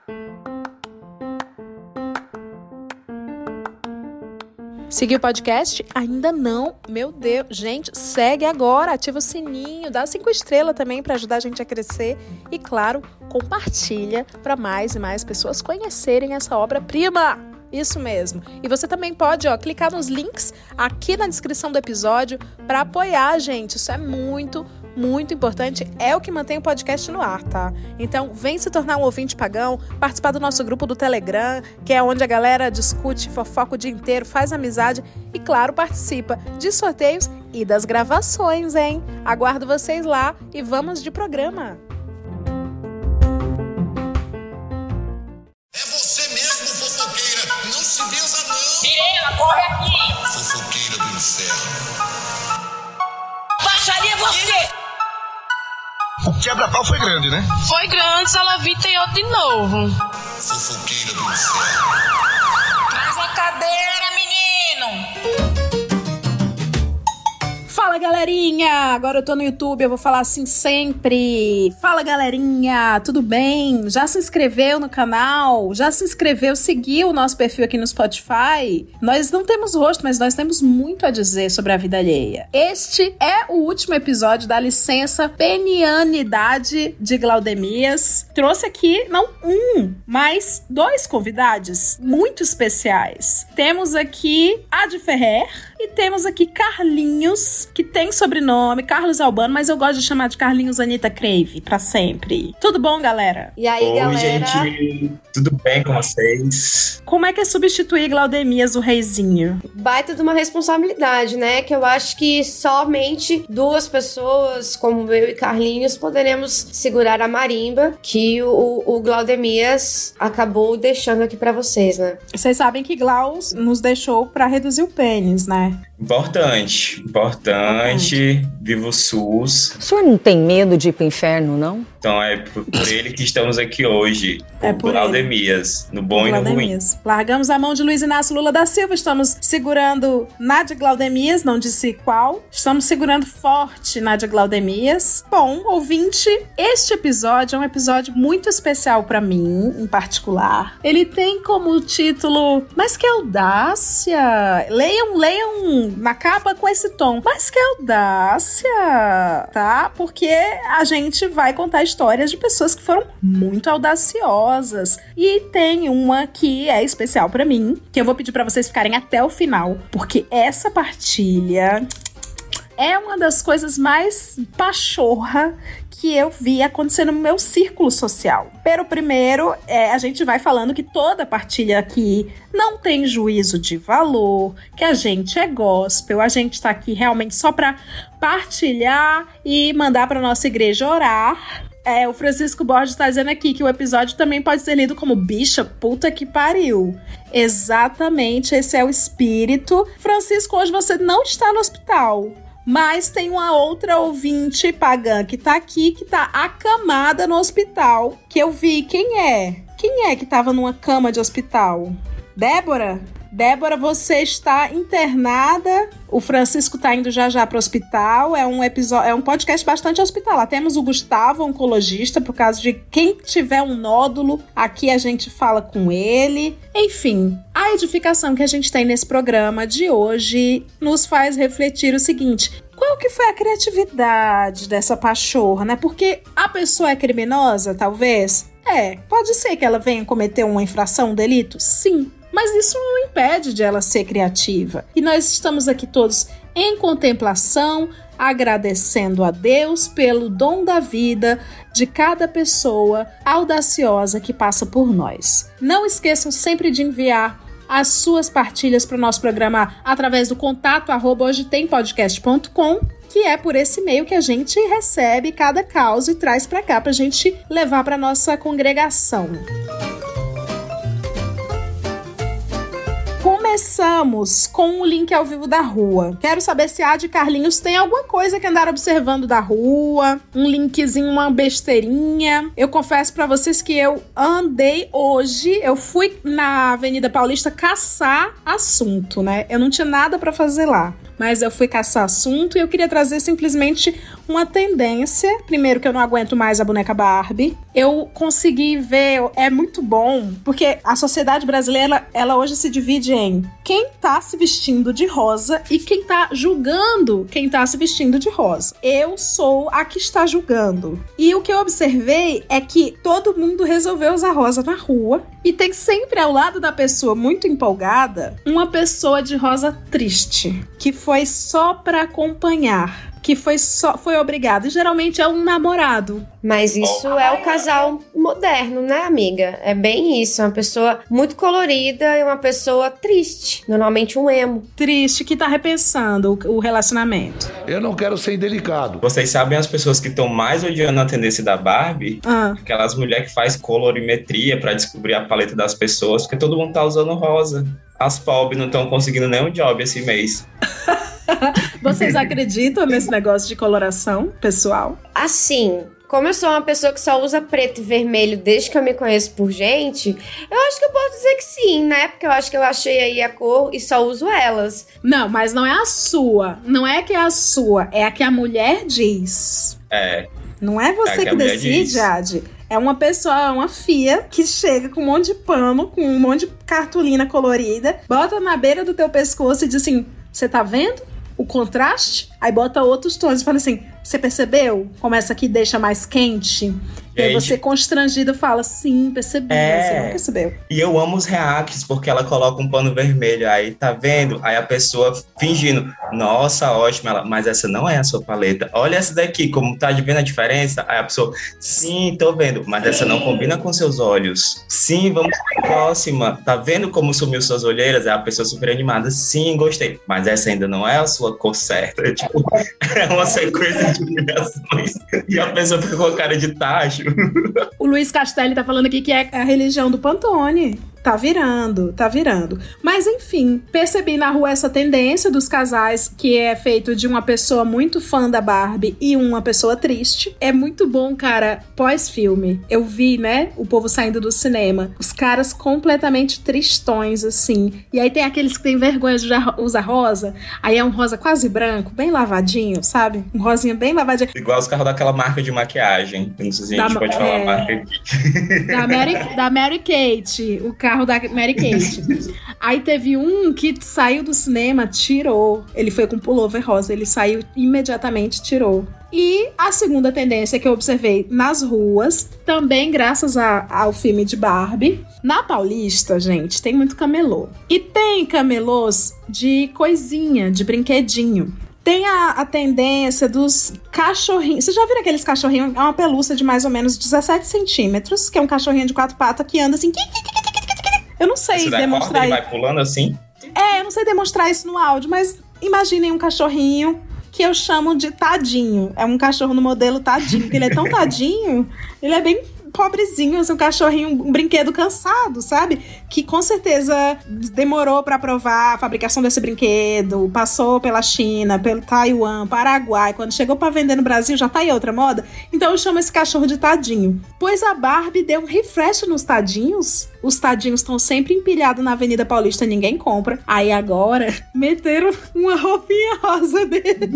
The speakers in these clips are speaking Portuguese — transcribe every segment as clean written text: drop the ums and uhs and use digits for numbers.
Seguiu o podcast? Ainda não? Meu Deus. Gente, segue agora, ativa o sininho, dá 5 estrelas também para ajudar a gente a crescer. E claro, compartilha para mais e mais pessoas conhecerem essa obra-prima. Isso mesmo. E você também pode, clicar nos links aqui na descrição do episódio para apoiar a gente. Isso é muito importante, é o que mantém o podcast no ar, tá? Então, vem se tornar um ouvinte pagão, participar do nosso grupo do Telegram, que é onde a galera discute, fofoca o dia inteiro, faz amizade e, claro, participa de sorteios e das gravações, hein? Aguardo vocês lá e vamos de programa! É você mesmo, fofoqueira! Não se benza, não! Sirena, corre aqui! Fofoqueira do inferno! Baixaria você! O quebra-pau foi grande, né? Foi grande, Salavita tem outro de novo. Fofoqueira do inferno. Traz a cadeira, menino! Fala, galerinha! Agora eu tô no YouTube, eu vou falar assim sempre. Fala, galerinha! Tudo bem? Já se inscreveu no canal? Já se inscreveu, seguiu o nosso perfil aqui no Spotify? Nós não temos rosto, mas nós temos muito a dizer sobre a vida alheia. Este é o último episódio da licença penianidade de Glaudemias. Trouxe aqui, não um, mas 2 convidados muito especiais. Temos aqui Adi Ferrer e temos aqui Carlinhos, que tem sobrenome Carlos Albano, mas eu gosto de chamar de Carlinhos Anitta Crave, pra sempre. Tudo bom, galera? E aí, Oi, galera? gente, tudo bem com vocês? Como é que é substituir Glaudemias, o reizinho? Baita de uma responsabilidade, né? Que eu acho que somente 2 pessoas, como eu e Carlinhos, poderemos segurar a marimba que o Glaudemias acabou deixando aqui pra vocês, né? Vocês sabem que Glaus nos deixou pra reduzir o pênis, né? Importante. Viva o SUS. O senhor não tem medo de ir pro inferno, não? Então é por ele que estamos aqui hoje. Por Glaudemias, no bom e no ruim. Largamos a mão de Luiz Inácio Lula da Silva, estamos segurando Nádia Glaudemias, não disse qual. Estamos segurando forte Nádia Glaudemias. Bom, ouvinte, este episódio é um episódio muito especial pra mim, em particular. Ele tem como título Mas que audácia! Leiam na capa com esse tom. Mas que audácia! Tá? Porque a gente vai contar histórias de pessoas que foram muito audaciosas. E tem uma que é especial pra mim, que eu vou pedir pra vocês ficarem até o final, porque essa partilha é uma das coisas mais pachorra que eu vi acontecer no meu círculo social. Pero primeiro, a gente vai falando que toda partilha aqui não tem juízo de valor, que a gente é gospel, a gente tá aqui realmente só pra partilhar e mandar pra nossa igreja orar. O Francisco Borges tá dizendo aqui que o episódio também pode ser lido como bicha, puta que pariu. Exatamente, esse é o espírito. Francisco, hoje você não está no hospital. Mas tem uma outra ouvinte pagã que tá aqui, que tá acamada no hospital, que eu vi. Quem é? Quem é que tava numa cama de hospital? Débora? Débora, você está internada. O Francisco tá indo já pro hospital. É um podcast bastante hospitalar. Temos o Gustavo, oncologista, por caso de quem tiver um nódulo, aqui a gente fala com ele. Enfim, a edificação que a gente tem nesse programa de hoje nos faz refletir o seguinte: qual que foi a criatividade dessa pachorra, né? Porque a pessoa é criminosa, talvez? Pode ser que ela venha cometer uma infração, um delito? Sim. Mas isso não impede de ela ser criativa. E nós estamos aqui todos em contemplação, agradecendo a Deus pelo dom da vida de cada pessoa audaciosa que passa por nós. Não esqueçam sempre de enviar as suas partilhas para o nosso programa através do contato@hojetempodcast.com, que é por esse e-mail que a gente recebe cada causa e traz para cá para a gente levar para nossa congregação. Começamos com o link ao vivo da rua. Quero saber se a Adi e Carlinhos tem alguma coisa que andaram observando da rua, um linkzinho, uma besteirinha. Eu confesso pra vocês que eu andei hoje, eu fui na Avenida Paulista caçar assunto, né? Eu não tinha nada pra fazer lá. mas eu fui caçar assunto e eu queria trazer simplesmente uma tendência. Primeiro, que eu não aguento mais a boneca Barbie. Eu consegui ver, é muito bom, porque a sociedade brasileira, ela hoje se divide em quem tá se vestindo de rosa e quem tá julgando quem tá se vestindo de rosa. Eu sou a que está julgando. E o que eu observei é que todo mundo resolveu usar rosa na rua e tem sempre ao lado da pessoa muito empolgada uma pessoa de rosa triste, que foi só pra acompanhar, que foi obrigado. E geralmente é um namorado. Mas isso é o casal moderno, né, amiga? É bem isso. É uma pessoa muito colorida e uma pessoa triste. Normalmente um emo. Triste, que tá repensando o relacionamento. Eu não quero ser indelicado. Vocês sabem as pessoas que estão mais odiando a tendência da Barbie? Aquelas mulheres que faz colorimetria pra descobrir a paleta das pessoas, porque todo mundo tá usando rosa. As pobres não estão conseguindo nenhum job esse mês. Vocês acreditam nesse negócio de coloração pessoal? Assim, como eu sou uma pessoa que só usa preto e vermelho desde que eu me conheço por gente, eu acho que eu posso dizer que sim, né? Porque eu acho que eu achei aí a cor e só uso elas. Não, mas não é a sua. Não é que é a sua, é a que a mulher diz. É. Não é você que decide, Jade. É uma pessoa, uma fia, que chega com um monte de pano, com um monte de cartolina colorida, bota na beira do teu pescoço e diz assim, você tá vendo o contraste? Aí bota outros tons e fala assim, você percebeu como essa aqui deixa mais quente? E aí você constrangido fala, sim, percebi, mas você não percebeu. E eu amo os reacts, porque ela coloca um pano vermelho, aí tá vendo? Aí a pessoa fingindo, nossa, ótimo, ela, mas essa não é a sua paleta. Olha essa daqui, como tá vendo a diferença? Aí a pessoa, sim, tô vendo, mas essa não combina com seus olhos. Sim, vamos pra próxima. Tá vendo como sumiu suas olheiras? Aí a pessoa super animada, sim, gostei. Mas essa ainda não é a sua cor certa. Tipo, é uma sequência de humilhações. E a pessoa fica com a cara de tacho. O Luiz Castelli tá falando aqui que é a religião do Pantone. Tá virando, tá virando. Mas enfim, percebi na rua essa tendência dos casais que é feito de uma pessoa muito fã da Barbie e uma pessoa triste. É muito bom, cara, pós-filme. Eu vi, né, o povo saindo do cinema. Os caras completamente tristões, assim. E aí tem aqueles que têm vergonha de usar rosa. Aí é um rosa quase branco, bem lavadinho, sabe? Um rosinha bem lavadinho. Igual os carros daquela marca de maquiagem. Não sei se a gente pode falar a marca aqui. Da Mary Kate. O carro da Mary Kate. Aí teve um que saiu do cinema, tirou. Ele foi com pullover rosa, ele saiu imediatamente, tirou. E a segunda tendência que eu observei nas ruas, também graças ao filme de Barbie, na Paulista, gente, tem muito camelô. E tem camelôs de coisinha, de brinquedinho. Tem a tendência dos cachorrinhos. Vocês já viram aqueles cachorrinhos? É uma pelúcia de mais ou menos 17 centímetros, que é um cachorrinho de 4 patas que anda assim... Eu não sei demonstrar... Ele vai pulando assim? Eu não sei demonstrar isso no áudio, mas imaginem um cachorrinho que eu chamo de tadinho. É um cachorro no modelo tadinho, porque ele é tão tadinho, ele é bem pobrezinho, assim, um cachorrinho, um brinquedo cansado, sabe? Que com certeza demorou pra provar a fabricação desse brinquedo, passou pela China, pelo Taiwan, Paraguai, quando chegou pra vender no Brasil já tá em outra moda. Então eu chamo esse cachorro de tadinho. Pois a Barbie deu um refresh nos tadinhos. Os tadinhos estão sempre empilhados na Avenida Paulista, ninguém compra. Aí agora meteram uma roupinha rosa dele.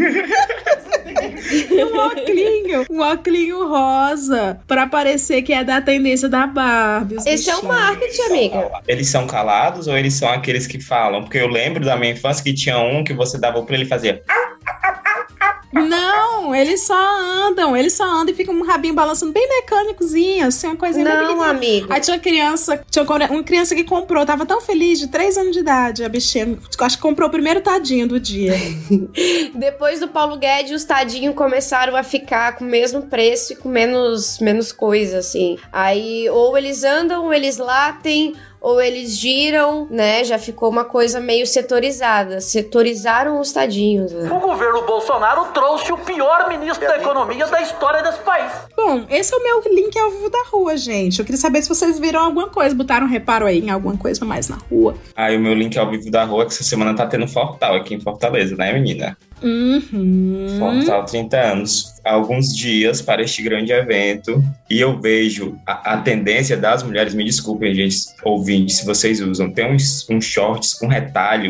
um óculinho rosa pra parecer que é da tendência da Barbie. Esse é o marketing, amiga. Eles são calados ou eles são aqueles que falam? Porque eu lembro da minha infância que tinha um que você dava pra ele e fazia... Não, eles só andam e ficam um rabinho balançando bem mecânicozinho, assim, uma coisinha bem pequenininha. Não, amigo. Aí tinha uma criança que comprou, tava tão feliz, de 3 anos de idade, a bichinha, acho que comprou o primeiro tadinho do dia. Depois do Paulo Guedes, os tadinhos começaram a ficar com o mesmo preço e com menos coisa, assim. Aí, ou eles andam, ou eles latem, ou eles giram, né? Já ficou uma coisa meio setorizada. Setorizaram os tadinhos, né? O governo Bolsonaro trouxe o pior ministro da economia da história desse país. Bom, esse é o meu link ao vivo da rua, gente. Eu queria saber se vocês viram alguma coisa, botaram um reparo aí em alguma coisa mais na rua. Aí o meu link ao vivo da rua é que essa semana tá tendo Fortal aqui em Fortaleza, né, menina? Fortal 30 anos. Há alguns dias para este grande evento. E eu vejo a tendência das mulheres, me desculpem, gente, ouvintes, se vocês usam, tem uns shorts com retalho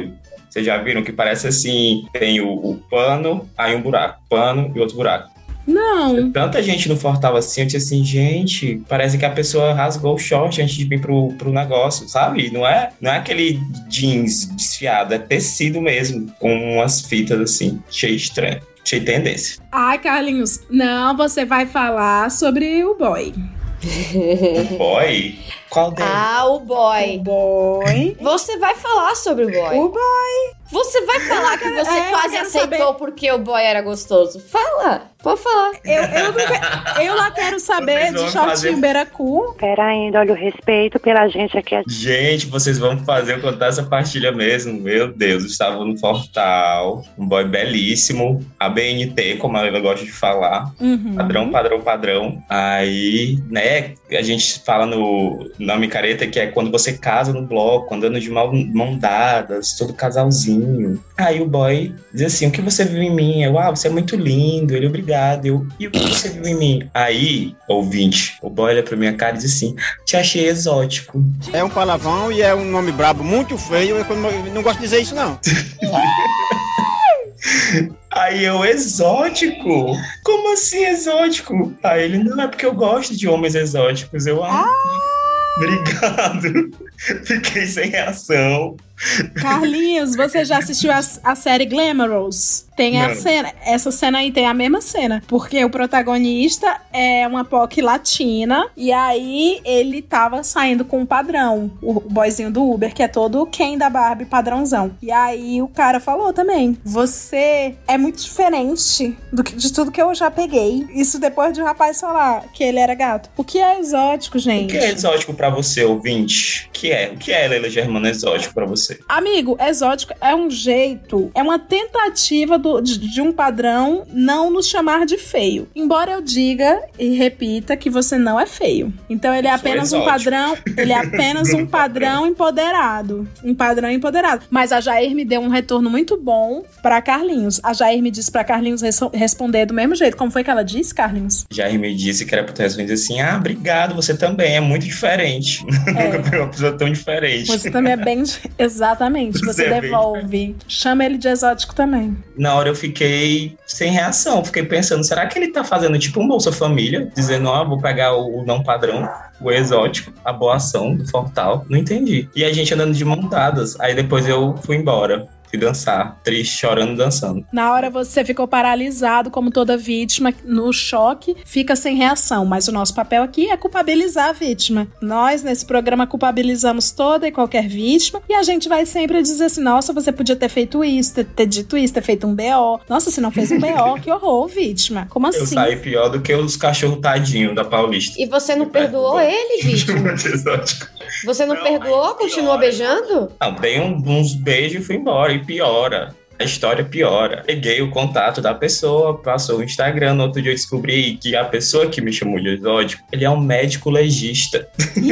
Vocês já viram que parece assim, tem o pano, aí um buraco, pano e outro buraco. Não. Tanta gente no Fortal assim, eu disse assim, gente, parece que a pessoa rasgou o short antes de vir pro negócio, sabe? Não é aquele jeans desfiado, é tecido mesmo, com umas fitas assim, cheio estranho, cheio de tendência. Ai, Carlinhos, não, você vai falar sobre o boy. O boy? Qual deles? Ah, o boy. O boy. Você vai falar sobre o boy. O boy. Você vai falar que você quase aceitou porque o boy era gostoso. Fala, pode falar. Eu lá quero saber de shortinho beiracu. Pera ainda, olha o respeito pela gente aqui. Gente, vocês vão fazer eu contar essa partilha mesmo? Meu Deus, eu estava no Fortal, um boy belíssimo, a BNT, como ela gosta de falar. Uhum. Padrão. Aí, né, a gente fala no nome careta que é quando você casa no bloco, andando de mão dadas, todo casalzinho. Aí o boy diz assim, o que você viu em mim? Eu, você é muito lindo. Ele, obrigado. Eu, e o que você viu em mim? Aí, ouvinte, o boy olha pra minha cara e diz assim, te achei exótico. É um palavrão e é um nome brabo muito feio. Eu não gosto de dizer isso, não. Aí eu, exótico? Como assim exótico? Aí ele, não, é porque eu gosto de homens exóticos. Eu, obrigado. Fiquei sem reação. Carlinhos, você já assistiu a série Glamorous? Tem a cena, essa cena aí tem a mesma cena, porque o protagonista é uma POC latina, e aí ele tava saindo com um padrão, o boyzinho do Uber, que é todo Ken da Barbie padrãozão. E aí o cara falou também, você é muito diferente de tudo que eu já peguei. Isso depois de o rapaz falar que ele era gato. O que é exótico, gente? O que é exótico pra você, ouvinte? O que é Leila Germana exótico pra você? Amigo, exótico é um jeito, é uma tentativa de um padrão não nos chamar de feio. Embora eu diga e repita que você não é feio. Então ele é apenas um padrão, ele é apenas um padrão empoderado. Um padrão empoderado. Mas a Jair me deu um retorno muito bom pra Carlinhos. A Jair me disse pra Carlinhos responder do mesmo jeito. Como foi que ela disse, Carlinhos? Jair me disse que era pra tu responder assim, obrigado, você também é muito diferente. Nunca foi uma pessoa tão diferente. Você também é bem... Exatamente, você devolve. Chama ele de exótico também. Na hora eu fiquei sem reação, fiquei pensando, será que ele tá fazendo tipo um Bolsa Família? Dizendo, vou pegar o não padrão, o exótico, a boa ação do Fortal. Não entendi. E a gente andando de mão dadas, aí depois eu fui embora. Fui dançar, triste, chorando, dançando. Na hora você ficou paralisado, como toda vítima, no choque, fica sem reação. Mas o nosso papel aqui é culpabilizar a vítima. Nós, nesse programa, culpabilizamos toda e qualquer vítima, e a gente vai sempre dizer assim, nossa, você podia ter feito isso, ter dito isso, ter feito um BO. Nossa, se não fez um BO, que horror, vítima. Como assim? Eu saí pior do que os cachorros tadinhos da Paulista. E você não perdoou ele, vítima? Você não perdoou? Continuou beijando? Não, dei uns beijos e fui embora. E piora. A história piora. Peguei o contato da pessoa, passou o Instagram. No outro dia eu descobri que a pessoa que me chamou de exótico, ele é um médico legista.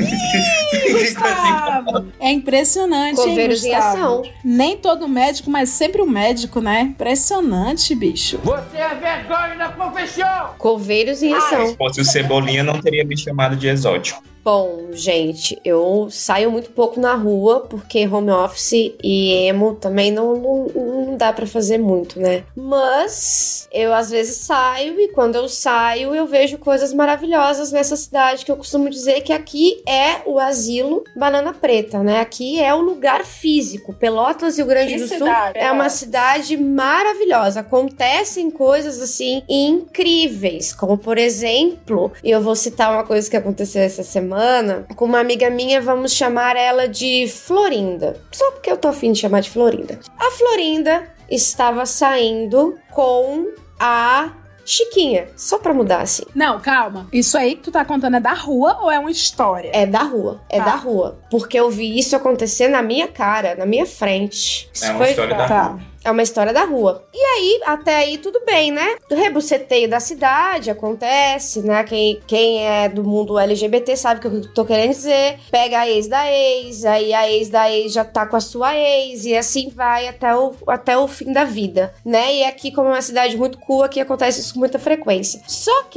Gustavo! É impressionante, Coveiros em ação. Nem todo médico, mas sempre o médico, né? Impressionante, bicho. Você é vergonha da profissão! Coveiros em ação. Se fosse o Cebolinha, não teria me chamado de exótico. Bom, gente, eu saio muito pouco na rua, porque home office e emo também não dá pra fazer muito, né? Mas eu às vezes saio, e quando eu saio eu vejo coisas maravilhosas nessa cidade, que eu costumo dizer que aqui é o asilo Banana Preta, né? Aqui é o lugar físico. Pelotas, Rio Grande do Sul, é uma cidade maravilhosa. Acontecem coisas assim incríveis, como por exemplo, eu vou citar uma coisa que aconteceu essa semana com uma amiga minha, vamos chamar ela de Florinda, só porque eu tô afim de chamar de Florinda. A Florinda estava saindo com a Chiquinha, só pra mudar assim. Não, calma. Isso aí que tu tá contando é da rua ou é uma história? É da rua, da rua. Porque eu vi isso acontecer na minha cara, na minha frente. Isso é uma história da rua. É uma história da rua. E aí, até aí, tudo bem, né? O rebuceteio da cidade acontece, né? Quem é do mundo LGBT sabe o que eu tô querendo dizer. Pega a ex da ex, aí a ex da ex já tá com a sua ex, e assim vai até o fim da vida, né? E aqui, como é uma cidade muito cool, aqui acontece isso com muita frequência. Só que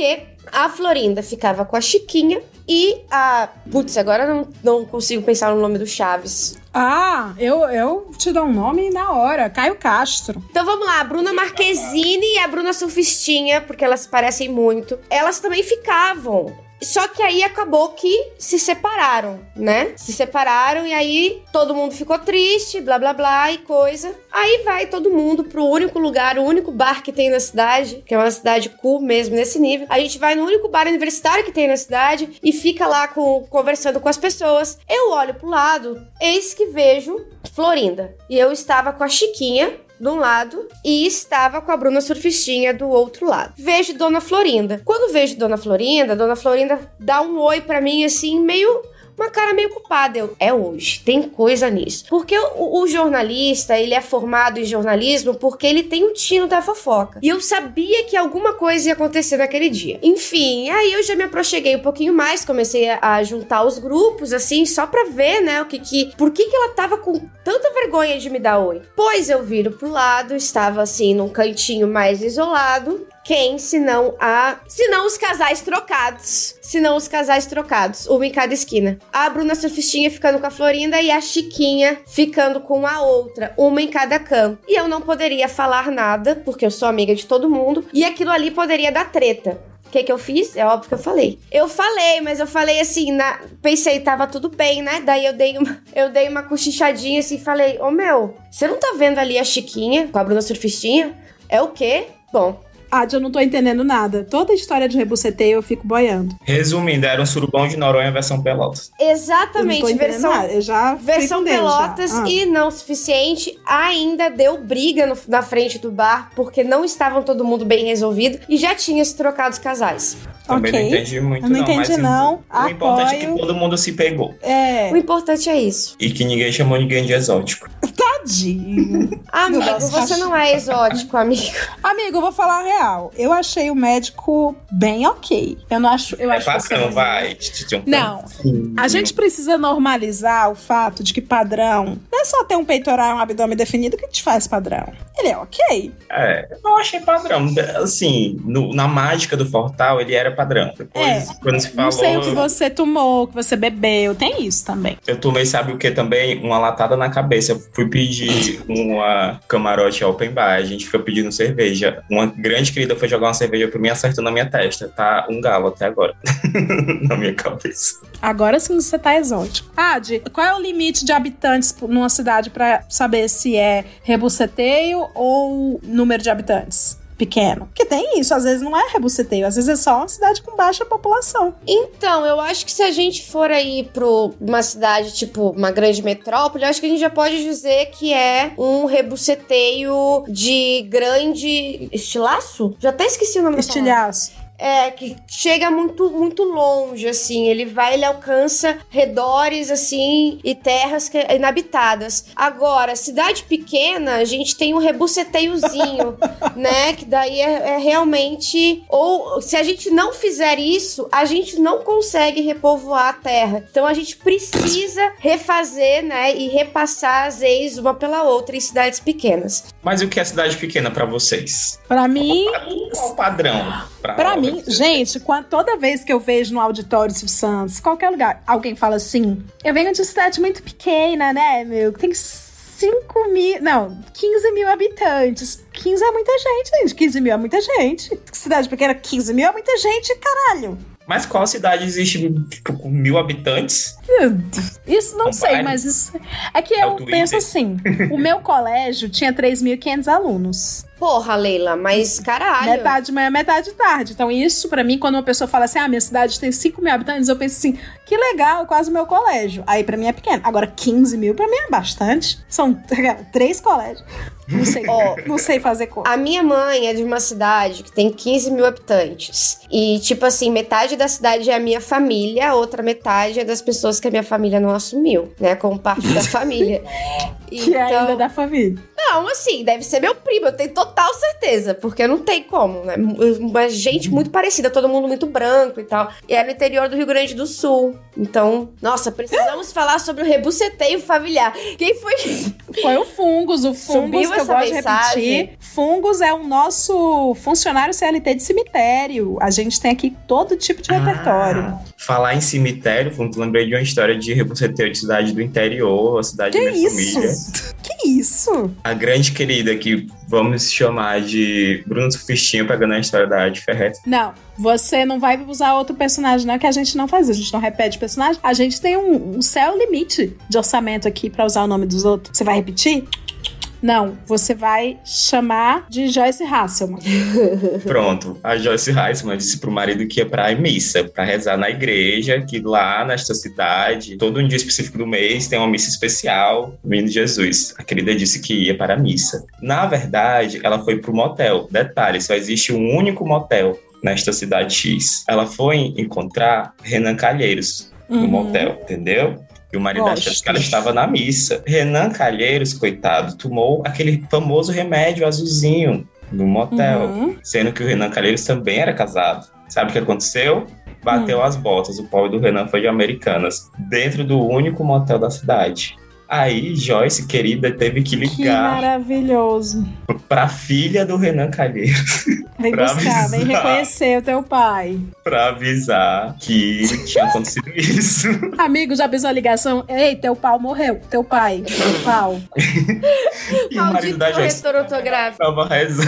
A Florinda ficava com a Chiquinha e a... Putz, agora não consigo pensar no nome do Chaves. Ah, eu te dou um nome na hora. Caio Castro. Então vamos lá, a Bruna Marquezine e a Bruna Surfistinha, porque elas se parecem muito. Elas também ficavam. Só que aí acabou que se separaram, né? Se separaram e aí todo mundo ficou triste, blá, blá, blá e coisa. Aí vai todo mundo pro único lugar, o único bar que tem na cidade, que é uma cidade cool mesmo, nesse nível. A gente vai no único bar universitário que tem na cidade e fica lá conversando com as pessoas. Eu olho pro lado, eis que vejo Florinda. E eu estava com a Chiquinha de um lado e estava com a Bruna Surfistinha do outro lado. Vejo Dona Florinda. Quando vejo Dona Florinda dá um oi pra mim, assim, uma cara meio culpada. É hoje, tem coisa nisso. Porque o jornalista, ele é formado em jornalismo porque ele tem o tino da fofoca. E eu sabia que alguma coisa ia acontecer naquele dia. Enfim, aí eu já me aproxeguei um pouquinho mais, comecei a juntar os grupos, assim, só pra ver, né, por que ela tava com tanta vergonha de me dar oi. Pois eu viro pro lado, estava, assim, num cantinho mais isolado. Quem, senão os casais trocados. Uma em cada esquina. A Bruna Surfistinha ficando com a Florinda e a Chiquinha ficando com a outra, uma em cada canto. E eu não poderia falar nada, porque eu sou amiga de todo mundo, e aquilo ali poderia dar treta. O que eu fiz? É óbvio que eu falei. Mas eu falei assim, pensei, tava tudo bem, né? Daí eu dei uma cochichadinha assim e falei, meu, você não tá vendo ali a Chiquinha com a Bruna Surfistinha? É o quê? Bom... Eu não tô entendendo nada. Toda a história de rebuceteio eu fico boiando. Resumindo, era um surubão de Noronha versão Pelotas. Exatamente, versão Pelotas e não suficiente. Ainda deu briga na frente do bar, porque não estavam todo mundo bem resolvido e já tinha se trocado os casais. Também não entendi muito, não. Entendi, não. O importante é que todo mundo se pegou. O importante é isso. E que ninguém chamou ninguém de exótico. Tadinho. Amigo, você não é exótico, amigo. Amigo, eu vou falar a real. Eu achei o médico bem ok. Eu não acho... Eu acho padrão, vai. Não. A gente precisa normalizar o fato de que padrão não é só ter um peitoral e um abdômen definido que te faz padrão. Ele é ok. Eu não achei padrão. Assim, na mágica do Fortal, ele era padrão. Depois, quando se falou... Não sei o que você tomou, o que você bebeu. Tem isso também. Eu tomei, sabe o que também? Uma latada na cabeça. Eu fui pedir uma camarote open bar. A gente foi pedindo cerveja. Uma grande querida foi jogar uma cerveja pra mim, acertou na minha testa. Tá um galo até agora. Na minha cabeça. Agora sim você tá exótico. Adi, qual é o limite de habitantes numa cidade pra saber se é rebuceteio ou número de habitantes? Pequeno. Porque tem isso, às vezes não é rebuceteio, às vezes é só uma cidade com baixa população. Então, eu acho que se a gente for aí pra uma cidade, tipo, uma grande metrópole, eu acho que a gente já pode dizer que é um rebuceteio de grande... Estilaço? Já até esqueci o nome. Estilhaço. Que chega muito, muito longe, assim. Ele alcança redores, assim, e terras inabitadas. Agora, cidade pequena, a gente tem um rebuceteiozinho, né? Que daí é realmente... Ou, se a gente não fizer isso, a gente não consegue repovoar a terra. Então, a gente precisa refazer, né? E repassar as leis uma pela outra em cidades pequenas. Mas o que é cidade pequena pra vocês? Pra mim... Qual o padrão? Pra mim, gente, toda vez que eu vejo no auditório Silvio Santos, qualquer lugar, alguém fala assim, eu venho de cidade muito pequena, né, meu? Tem 15 mil habitantes. 15 é muita gente. 15 mil é muita gente. Cidade pequena, 15 mil é muita gente, caralho. Mas qual cidade existe com 1.000 habitantes? Isso não sei, mas isso... É que eu penso assim, o meu colégio tinha 3.500 alunos. Porra, Leila, mas caralho. Metade de manhã, metade de tarde. Então isso, pra mim, quando uma pessoa fala assim, minha cidade tem 5 mil habitantes, eu penso assim, que legal, quase o meu colégio. Aí pra mim é pequeno. Agora 15 mil pra mim é bastante. São 3 colégios. Não sei, não sei fazer conta. A minha mãe é de uma cidade que tem 15 mil habitantes. E, tipo assim, metade da cidade é a minha família, a outra metade é das pessoas que a minha família não assumiu, né? Como parte da família. Que é ainda da família. Não, assim, deve ser meu primo, eu tenho total certeza, porque não tem como, né? Uma gente muito parecida, todo mundo muito branco e tal. E é no interior do Rio Grande do Sul. Então, nossa, precisamos falar sobre o rebuceteio familiar. Quem foi? Foi o Fungus. O Fungus, que eu gosto de repetir. Fungus é o nosso funcionário CLT de cemitério. A gente tem aqui todo tipo de repertório. Falar em cemitério, lembrei de uma história de rebuceteio de cidade do interior, a cidade da minha família. Que isso? A grande querida que vamos chamar de Bruno Surfistinha, pegando a história da Adi Ferretti. Não, você não vai usar outro personagem, não, que a gente não faz. A gente não repete personagem. A gente tem um céu limite de orçamento aqui pra usar o nome dos outros. Você vai repetir? Não, você vai chamar de Joyce Hasselman. Pronto, a Joyce Hasselman disse pro marido que ia pra missa, pra rezar na igreja, que lá nesta cidade, todo um dia específico do mês, tem uma missa especial do Menino Jesus. A querida disse que ia para a missa. Na verdade, ela foi pro motel. Detalhe, só existe um único motel nesta cidade X. Ela foi encontrar Renan Calheiros no motel, entendeu? E o marido achou que ela estava na missa. Renan Calheiros, coitado, tomou aquele famoso remédio azulzinho no motel. Sendo que o Renan Calheiros também era casado. Sabe o que aconteceu? Bateu as botas. O pobre do Renan foi de Americanas. Dentro do único motel da cidade. Aí, Joyce, querida, teve que ligar. Que maravilhoso. Pra filha do Renan Calheiros. Vem buscar, vem reconhecer o teu pai. Pra avisar que tinha acontecido isso. Amigo, já avisou a ligação? Ei, teu pau morreu. Teu pai, teu pau. E o marido da Joyce tava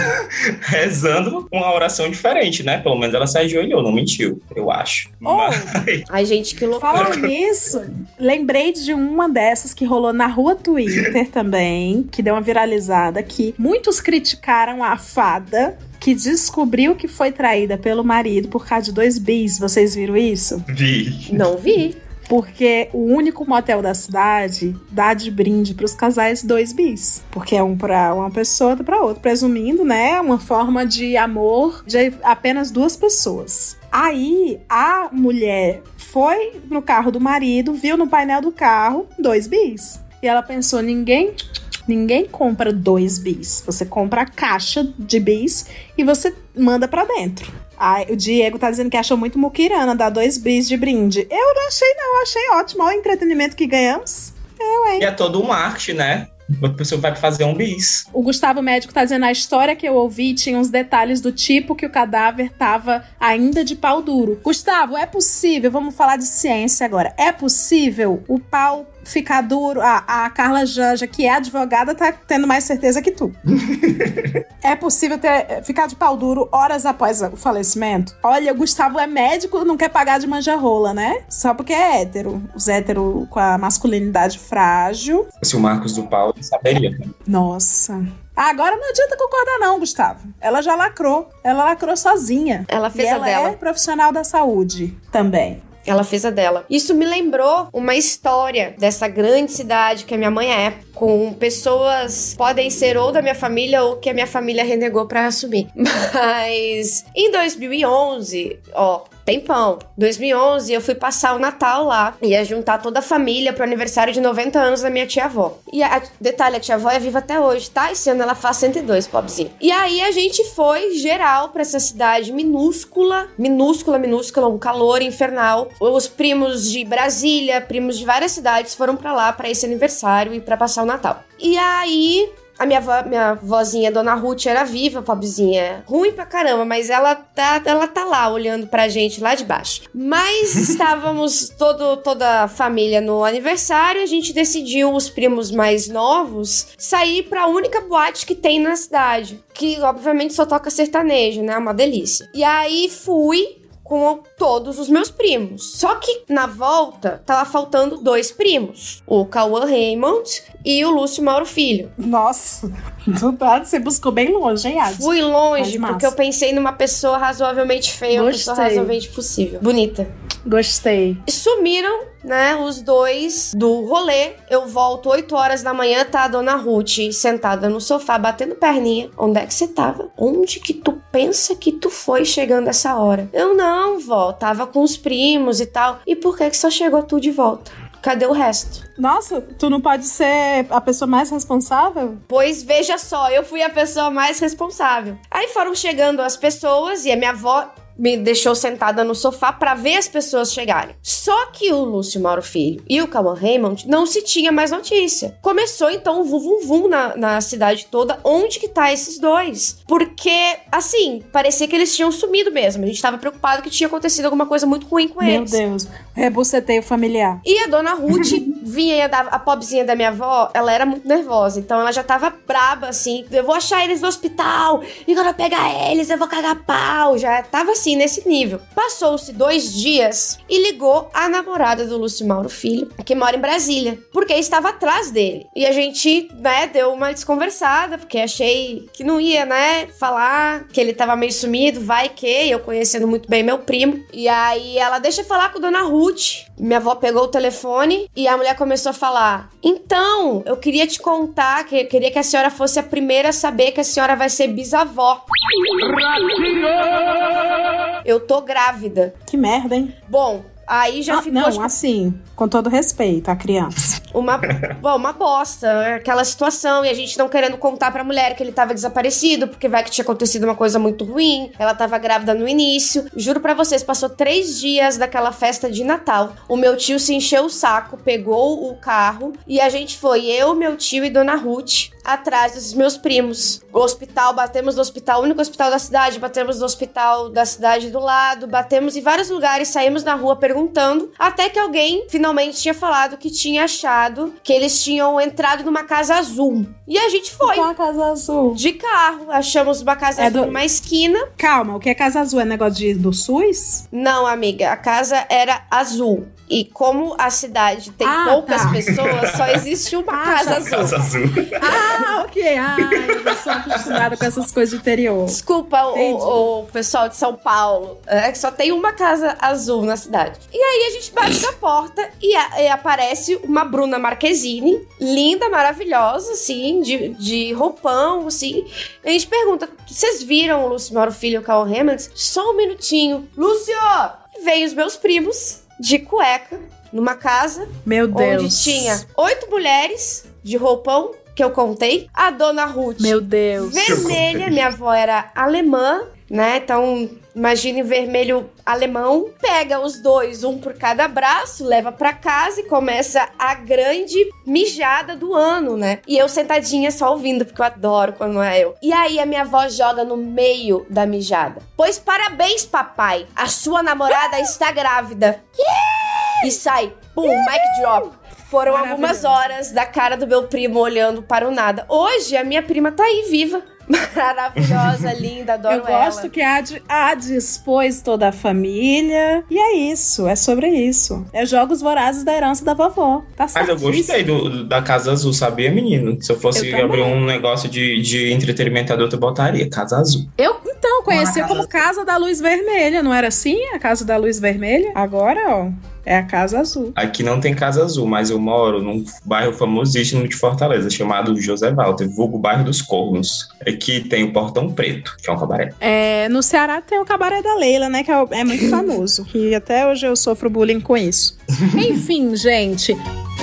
rezando uma oração diferente, né? Pelo menos ela se ajoelhou, não mentiu, eu acho. Ai, gente, que loucura. Falando nisso, lembrei de uma dessas que rolou na rua Twitter também, que deu uma viralizada, que muitos criticaram a fada que descobriu que foi traída pelo marido por causa de 2 bis. Vocês viram isso? Vi. Não vi. Porque o único motel da cidade dá de brinde pros casais 2 bis. Porque é um pra uma pessoa, outro pra outra. Presumindo, né, uma forma de amor de apenas 2 pessoas. Aí, a mulher foi no carro do marido, viu no painel do carro 2 bis. E ela pensou, ninguém compra 2 bis. Você compra a caixa de bis e você manda pra dentro. Aí, o Diego tá dizendo que achou muito muquirana dar 2 bis de brinde. Eu não achei, não. Eu achei ótimo. Olha o entretenimento que ganhamos. E é todo um marketing, né? A pessoa vai fazer 1 bis. O Gustavo Médico tá dizendo, a história que eu ouvi tinha uns detalhes do tipo que o cadáver tava ainda de pau duro. Gustavo, é possível, vamos falar de ciência agora, é possível o pau ficar duro? A Carla Janja, que é advogada, tá tendo mais certeza que tu. É possível ficar de pau duro horas após o falecimento? Olha, o Gustavo é médico, não quer pagar de manjarrola, né? Só porque é hétero. Os héteros com a masculinidade frágil. Se o Marcos do Paulo saberia. Nossa. Agora não adianta concordar não, Gustavo. Ela já lacrou. Ela lacrou sozinha. Ela fez a dela. Ela é profissional da saúde também. Ela fez a dela. Isso me lembrou uma história dessa grande cidade que a minha mãe é, com pessoas, podem ser ou da minha família ou que a minha família renegou pra assumir. Mas em 2011, tempão, 2011 eu fui passar o Natal lá, ia juntar toda a família pro aniversário de 90 anos da minha tia-avó. E detalhe, a tia-avó é viva até hoje, tá? Esse ano ela faz 102, pobrezinha. E aí a gente foi geral pra essa cidade minúscula, um calor infernal. Os primos de Brasília, primos de várias cidades foram pra lá pra esse aniversário e pra passar o Natal. E aí a minha vozinha, Dona Ruth, era viva, pobrezinha. Ruim pra caramba, mas ela tá lá olhando pra gente lá de baixo. Mas estávamos toda a família no aniversário. A gente decidiu, os primos mais novos, sair pra única boate que tem na cidade. Que, obviamente, só toca sertanejo, né? Uma delícia. E aí fui com todos os meus primos. Só que na volta tava faltando 2 primos. O Cauã Raymond e o Lúcio Mauro Filho. Nossa, do nada você buscou bem longe, hein, Adi? Fui longe, porque eu pensei numa pessoa razoavelmente feia, uma pessoa razoavelmente possível. Bonita. Gostei. Sumiram, né, os 2 do rolê. Eu volto 8 horas da manhã, tá a Dona Ruth sentada no sofá, batendo perninha. Onde é que você tava? Onde que tu pensa que tu foi chegando essa hora? Eu não, vó, tava com os primos e tal. E por que só chegou tu de volta? Cadê o resto? Nossa, tu não pode ser a pessoa mais responsável? Pois veja só, eu fui a pessoa mais responsável. Aí foram chegando as pessoas e a minha avó me deixou sentada no sofá pra ver as pessoas chegarem. Só que o Lúcio Mauro Filho e o Cauã Raymond não se tinha mais notícia. Começou então o vum na cidade toda. Onde que tá esses dois? Porque, assim, parecia que eles tinham sumido mesmo. A gente tava preocupado que tinha acontecido alguma coisa muito ruim com eles. Meu Deus, rebuceteio familiar. E a dona Ruth vinha, a pobrezinha da minha avó, ela era muito nervosa. Então ela já tava braba, assim. Eu vou achar eles no hospital. E quando eu pegar eles, eu vou cagar pau. Já tava assim, nesse nível. Passou-se 2 dias e ligou a namorada do Lúcio Mauro Filho, que mora em Brasília, porque estava atrás dele. E a gente, né, deu uma desconversada, porque achei que não ia, né, falar que ele tava meio sumido, vai que, eu conhecendo muito bem meu primo. E aí ela deixa eu falar com a dona Ruth. Minha avó pegou o telefone e a mulher começou a falar: então, eu queria te contar que eu queria que a senhora fosse a primeira a saber que a senhora vai ser bisavó. Eu tô grávida. Que merda, hein? Bom, aí já ficou... Não, assim, com todo respeito à criança. Uma bosta, aquela situação, e a gente não querendo contar pra mulher que ele tava desaparecido, porque vai que tinha acontecido uma coisa muito ruim, ela tava grávida no início. Juro pra vocês, passou 3 dias daquela festa de Natal, o meu tio se encheu o saco, pegou o carro, e a gente foi, eu, meu tio e dona Ruth, atrás dos meus primos. O hospital, batemos no hospital, o único hospital da cidade, batemos no hospital da cidade do lado, batemos em vários lugares, saímos na rua perguntando, até que alguém finalmente tinha falado que tinha achado que eles tinham entrado numa casa azul. E a gente foi. Qual a casa azul? De carro. Achamos uma casa azul numa esquina. Calma, o que é casa azul? É negócio do SUS? Não, amiga. A casa era azul. E como a cidade tem poucas pessoas, só existe uma casa azul. Casa azul. Ok. Eu sou acostumada com essas coisas de interior. Desculpa o pessoal de São Paulo. Que só tem uma casa azul na cidade. E aí a gente bate na porta e aparece uma Bruna Marquezine, linda, maravilhosa, assim, de roupão, assim. E a gente pergunta: vocês viram o Lúcio Mauro Filho e o Cauã Raymond? Só um minutinho. Lúcio! E veio os meus primos de cueca numa casa. Meu Deus. Onde tinha 8 mulheres de roupão, que eu contei. A dona Ruth. Meu Deus. Vermelha. Minha avó era alemã, né? Então, imagine vermelho alemão. Pega os dois, um por cada braço, leva pra casa e começa a grande mijada do ano, né? E eu sentadinha só ouvindo, porque eu adoro quando não é eu. E aí a minha avó joga no meio da mijada: pois parabéns, papai, a sua namorada está grávida. E sai, pum, mic drop. Foram algumas horas da cara do meu primo olhando para o nada. Hoje a minha prima tá aí, viva. Maravilhosa, linda, adoro ela. Eu gosto que a dispôs toda a família. E é isso, é sobre isso. É jogos vorazes da herança da vovó. Tá certo. Mas eu gostei da Casa Azul, sabia, menino? Se eu fosse abrir um negócio de entretenimento adulto, eu botaria Casa Azul. Eu, então, conhecia como Casa da Luz Vermelha, não era assim? A Casa da Luz Vermelha? Agora, ó, é a Casa Azul. Aqui não tem Casa Azul, mas eu moro num bairro famosíssimo de Fortaleza, chamado José Walter, vulgo bairro dos Cornos. Aqui tem o Portão Preto, que é um cabaré. No Ceará tem o Cabaré da Leila, né, que é muito famoso. E até hoje eu sofro bullying com isso. Enfim, gente...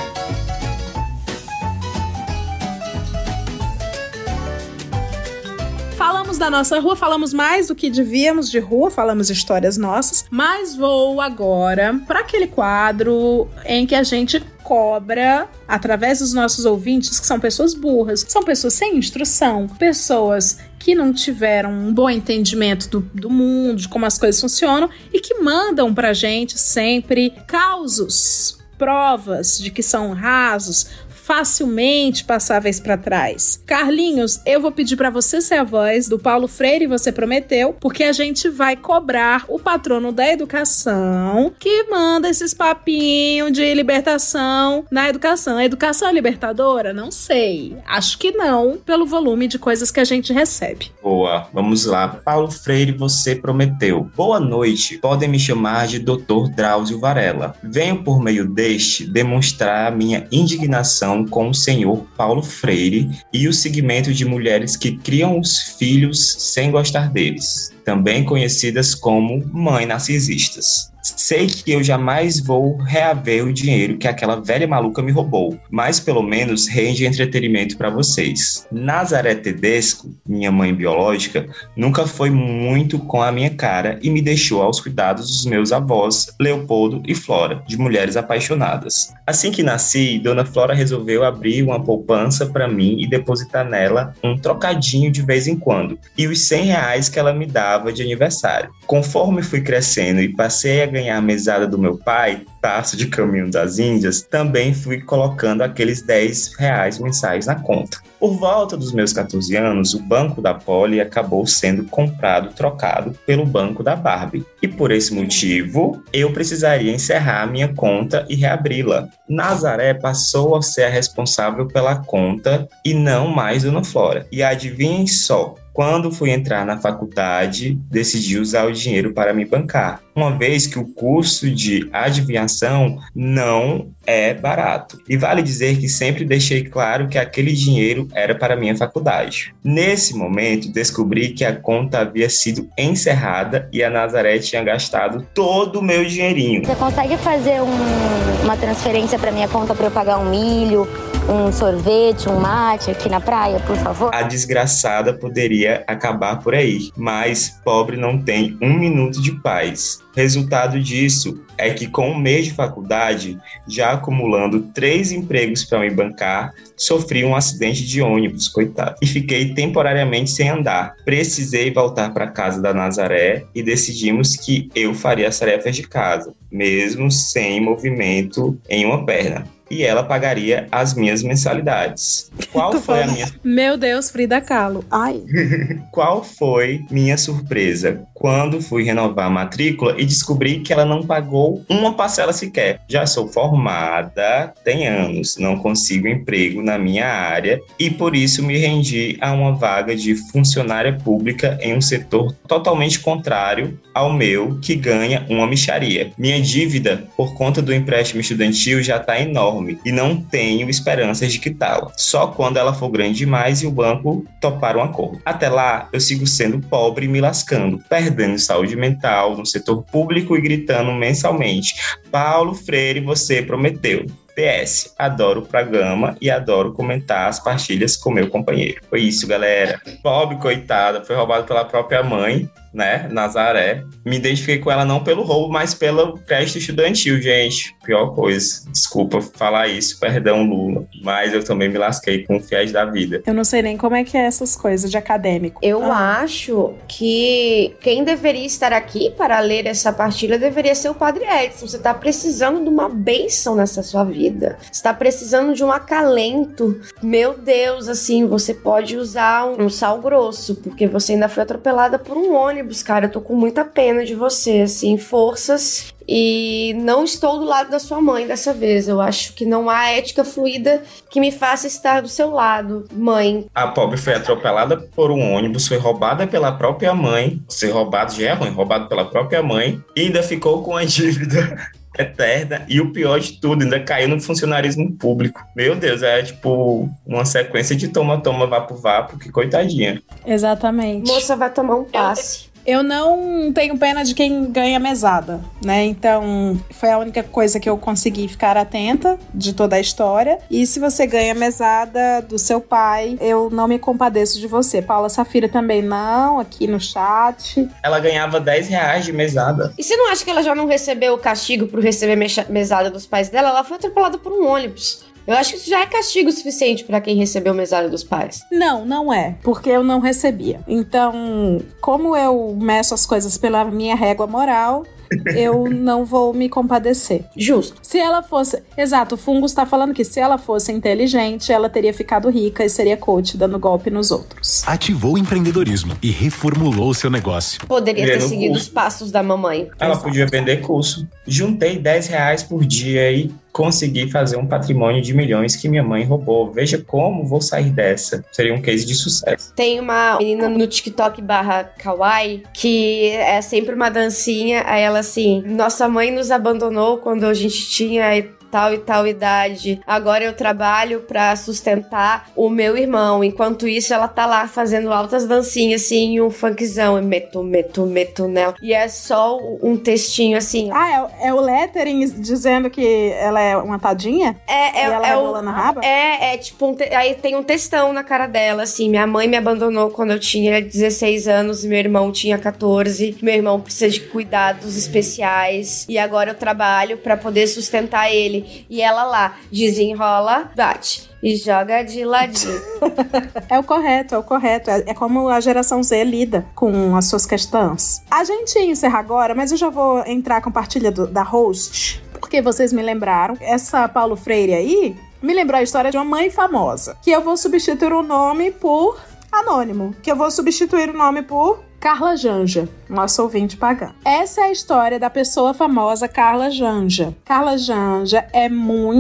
Falamos da nossa rua, falamos mais do que devíamos de rua, falamos histórias nossas, mas vou agora para aquele quadro em que a gente cobra, através dos nossos ouvintes, que são pessoas burras, são pessoas sem instrução, pessoas que não tiveram um bom entendimento do mundo, de como as coisas funcionam, e que mandam pra gente sempre causos, provas de que são rasos, facilmente passáveis para trás. Carlinhos, eu vou pedir para você ser a voz do Paulo Freire, você prometeu, porque a gente vai cobrar o patrono da educação que manda esses papinhos de libertação na educação. A educação é libertadora? Não sei. Acho que não, pelo volume de coisas que a gente recebe. Boa, vamos lá. Paulo Freire, você prometeu. Boa noite, podem me chamar de Dr. Drauzio Varela. Venho por meio deste demonstrar a minha indignação com o senhor Paulo Freire e o segmento de mulheres que criam os filhos sem gostar deles, também conhecidas como mães narcisistas. Sei que eu jamais vou reaver o dinheiro que aquela velha maluca me roubou, mas pelo menos rende entretenimento para vocês. Nazaré Tedesco, minha mãe biológica, nunca foi muito com a minha cara e me deixou aos cuidados dos meus avós, Leopoldo e Flora, de mulheres apaixonadas. Assim que nasci, Dona Flora resolveu abrir uma poupança para mim e depositar nela um trocadinho de vez em quando, e os R$100 que ela me dava de aniversário. Conforme fui crescendo e passei a ganhar a mesada do meu pai, Tasso de Caminho das Índias, também fui colocando aqueles R$10 mensais na conta. Por volta dos meus 14 anos, o banco da Polly acabou sendo trocado pelo banco da Barbie. E por esse motivo, eu precisaria encerrar minha conta e reabri-la. Nazaré passou a ser a responsável pela conta e não mais Dona Flora. E adivinhem só, quando fui entrar na faculdade, decidi usar o dinheiro para me bancar, uma vez que o curso de adivinhação não é barato. E vale dizer que sempre deixei claro que aquele dinheiro era para minha faculdade. Nesse momento, descobri que a conta havia sido encerrada e a Nazaré tinha gastado todo o meu dinheirinho. Você consegue fazer uma transferência para minha conta para eu pagar um milho, um sorvete, um mate aqui na praia, por favor? A desgraçada poderia acabar por aí, mas pobre não tem um minuto de paz. Resultado disso é que com um mês de faculdade, já acumulando 3 empregos para me bancar, sofri um acidente de ônibus, coitado, e fiquei temporariamente sem andar. Precisei voltar para casa da Nazaré e decidimos que eu faria as tarefas de casa, mesmo sem movimento em uma perna. E ela pagaria as minhas mensalidades. Qual foi a minha... Meu Deus, Frida Kahlo. Ai. Qual foi minha surpresa? Quando fui renovar a matrícula e descobri que ela não pagou uma parcela sequer. Já sou formada, tem anos, não consigo emprego na minha área e por isso me rendi a uma vaga de funcionária pública em um setor totalmente contrário ao meu, que ganha uma mixaria. Minha dívida, por conta do empréstimo estudantil, já está enorme e não tenho esperanças de quitá-la. Só quando ela for grande demais e o banco topar um acordo. Até lá, eu sigo sendo pobre e me lascando, perdendo saúde mental no setor público e gritando mensalmente: Paulo Freire, você prometeu. PS, adoro o programa e adoro comentar as partilhas com meu companheiro. Foi isso, galera. Pobre, coitada, foi roubado pela própria mãe, né, Nazaré. Me identifiquei com ela não pelo roubo, mas pelo crédito estudantil, gente. Pior coisa. Desculpa falar isso, perdão, Lula. Mas eu também me lasquei com o fiéis da vida. Eu não sei nem como é que é essas coisas de acadêmico. Eu acho que quem deveria estar aqui para ler essa partilha deveria ser o Padre Edson. Você tá precisando de uma bênção nessa sua vida. Você tá precisando de um acalento. Meu Deus, assim, você pode usar um sal grosso, porque você ainda foi atropelada por um ônibus, cara. Eu tô com muita pena de você, assim, forças. E não estou do lado da sua mãe dessa vez. Eu acho que não há ética fluida que me faça estar do seu lado, mãe. A pobre foi atropelada por um ônibus, foi roubada pela própria mãe. Ser roubado já é ruim, roubado pela própria mãe. E ainda ficou com a dívida eterna. E o pior de tudo, ainda caiu no funcionarismo público. Meu Deus, é tipo uma sequência de toma-toma, vapo-vapo, que coitadinha. Exatamente. Moça, vai tomar um passe. Eu não tenho pena de quem ganha mesada, né? Então, foi a única coisa que eu consegui ficar atenta de toda a história. E se você ganha mesada do seu pai, eu não me compadeço de você. Paula Safira também não, aqui no chat. Ela ganhava R$10 de mesada. E você não acha que ela já não recebeu o castigo por receber mesada dos pais dela? Ela foi atropelada por um ônibus. Eu acho que isso já é castigo suficiente pra quem recebeu mesada dos pais. Não, não é, porque eu não recebia. Então, como eu meço as coisas pela minha régua moral, eu não vou me compadecer. Justo. Se ela fosse... Exato, o Fungus tá falando que se ela fosse inteligente, ela teria ficado rica e seria coach, dando golpe nos outros. Ativou o empreendedorismo e reformulou seu negócio. Poderia ter seguido os passos da mamãe. Ela podia vender curso. Juntei R$10 por dia e consegui fazer um patrimônio de milhões que minha mãe roubou. Veja como vou sair dessa. Seria um case de sucesso. Tem uma menina no TikTok /Kawaii que é sempre uma dancinha. Aí ela assim: nossa mãe nos abandonou quando a gente tinha tal e tal idade. Agora eu trabalho pra sustentar o meu irmão. Enquanto isso, ela tá lá fazendo altas dancinhas, assim, um funkzão. Meto, né? E é só um textinho, assim. Ah, é o lettering dizendo que ela é uma tadinha? E ela rebolando a raba? Tipo, aí tem um textão na cara dela, assim. Minha mãe me abandonou quando eu tinha 16 anos, meu irmão tinha 14. Meu irmão precisa de cuidados especiais. E agora eu trabalho pra poder sustentar ele. E ela lá, desenrola, bate e joga de ladinho. É o correto. É como a geração Z lida com as suas questões. A gente encerra agora, mas eu já vou entrar com a partilha da host, porque vocês me lembraram. Essa Paulo Freire aí me lembrou a história de uma mãe famosa, que eu vou substituir o nome por anônimo, que eu vou substituir o nome por Carla Janja, nosso ouvinte pagã. Essa é a história da pessoa famosa Carla Janja. Carla Janja era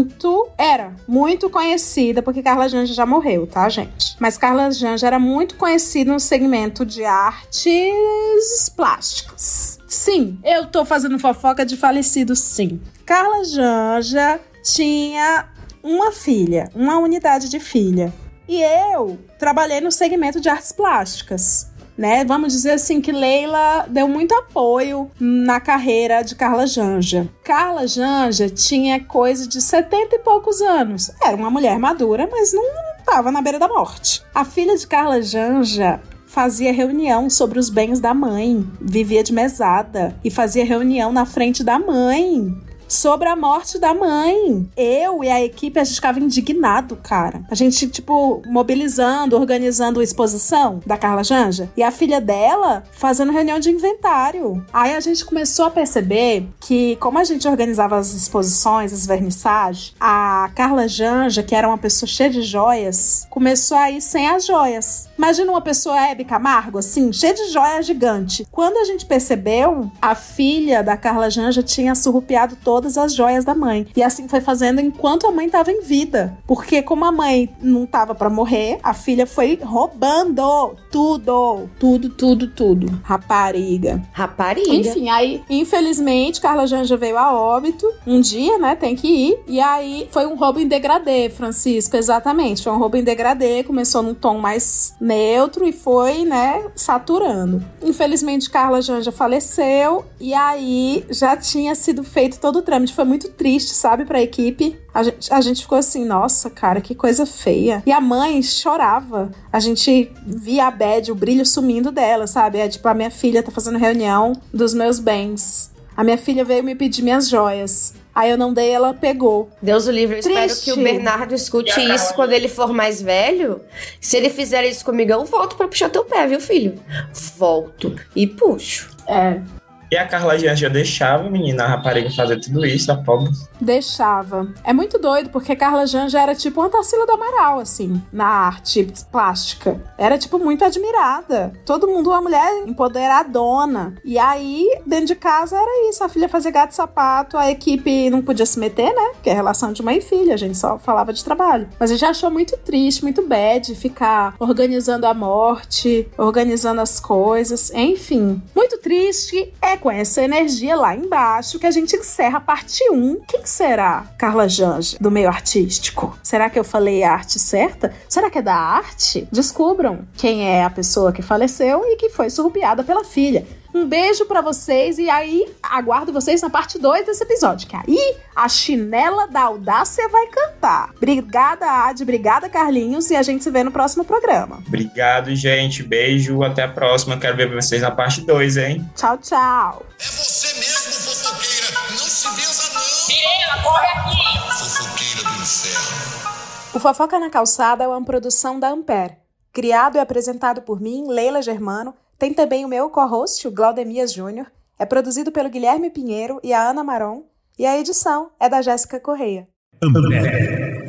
muito conhecida, porque Carla Janja já morreu, tá, gente? Mas Carla Janja era muito conhecida no segmento de artes plásticas. Sim, eu tô fazendo fofoca de falecido, sim. Carla Janja tinha uma filha, uma unidade de filha. E eu trabalhei no segmento de artes plásticas. Né? Vamos dizer assim que Leila deu muito apoio na carreira de Carla Janja. Carla Janja tinha coisa de 70 e poucos anos. Era uma mulher madura, mas não estava na beira da morte. A filha de Carla Janja fazia reunião sobre os bens da mãe, vivia de mesada e fazia reunião na frente da mãe sobre a morte da mãe. Eu e a equipe, a gente ficava indignado, cara. A gente, mobilizando, organizando a exposição da Carla Janja e a filha dela fazendo reunião de inventário. Aí a gente começou a perceber que, como a gente organizava as exposições, as vernissagens, a Carla Janja, que era uma pessoa cheia de joias, começou a ir sem as joias. Imagina uma pessoa Hebe Camargo, assim, cheia de joia gigante. Quando a gente percebeu, a filha da Carla Janja tinha surrupiado todas as joias da mãe. E assim foi fazendo enquanto a mãe estava em vida. Porque como a mãe não estava para morrer, a filha foi roubando tudo. Rapariga. Enfim, aí, infelizmente, Carla Janja veio a óbito. Um dia, né, tem que ir. E aí, foi um roubo em degradê, Francisco, exatamente. Foi um roubo em degradê, começou num tom mais neutro e foi, né, saturando. Infelizmente, Carla Janja faleceu e aí já tinha sido feito todo o trâmite. Foi muito triste, sabe, pra equipe. A gente ficou assim, nossa, cara, que coisa feia. E a mãe chorava. A gente via a bad, o brilho sumindo dela, sabe? A minha filha tá fazendo reunião dos meus bens. A minha filha veio me pedir minhas joias. Aí eu não dei, ela pegou. Deus o livre, eu espero que o Bernardo escute isso quando ele for mais velho. Se ele fizer isso comigo, eu volto pra puxar teu pé, viu, filho? Volto e puxo. E a Carla Janja deixava, menina, a rapariga fazer tudo isso, a pobre. Deixava. É muito doido, porque Carla Janja era tipo uma Tarsila do Amaral, assim, na arte plástica. Era, muito admirada. Todo mundo, uma mulher empoderadona. E aí, dentro de casa, era isso. A filha fazia gato e sapato, a equipe não podia se meter, né? Porque é relação de mãe e filha, a gente só falava de trabalho. Mas a gente achou muito triste, muito bad ficar organizando a morte, organizando as coisas, enfim. Muito triste. É com essa energia lá embaixo que a gente encerra a parte 1. Quem será Carla Janja do meio artístico? Será que eu falei a arte certa? Será que é da arte? Descubram quem é a pessoa que faleceu e que foi surrupiada pela filha. Um beijo pra vocês e aí aguardo vocês na parte 2 desse episódio, que aí a chinela da audácia vai cantar. Obrigada, Adi, obrigada, Carlinhos, e a gente se vê no próximo programa. Obrigado, gente. Beijo, até a próxima. Quero ver vocês na parte 2, hein? Tchau, tchau. É você mesmo, fofoqueira. Não se benza, não. Mirela, corre aqui. Fofoqueira do inferno. O Fofoca na Calçada é uma produção da Ampere. Criado e apresentado por mim, Leila Germano. Tem também o meu co-host, o Glaudemias Júnior. É produzido pelo Guilherme Pinheiro e a Ana Maron. E a edição é da Jéssica Correia.